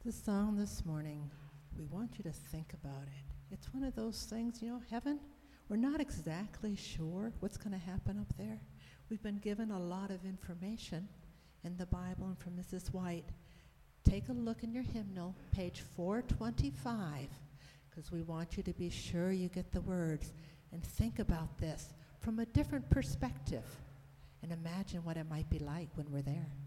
The song this morning, we want you to think about it. It's one of those things, heaven, we're not exactly sure what's going to happen up there. We've been given a lot of information in the Bible and from Mrs. White. Take a look in your hymnal, page 425, because we want you to be sure you get the words and think about this from a different perspective and imagine what it might be like when we're there.